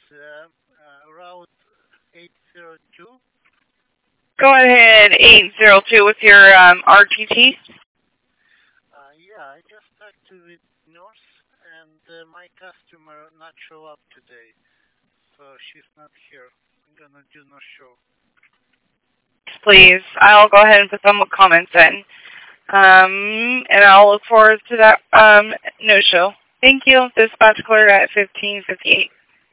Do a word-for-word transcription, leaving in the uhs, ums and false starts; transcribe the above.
uh, uh, route eight zero two. Go ahead, eight zero two with your um, R T T. Uh, yeah, I just talked to the nurse, and uh, my customer not show up today, so she's not here. I'm gonna do no show. Please, I'll go ahead and put some comments in. Um, and I'll look forward to that um, no show. Thank you. Dispatch clear at fifteen fifty-eight.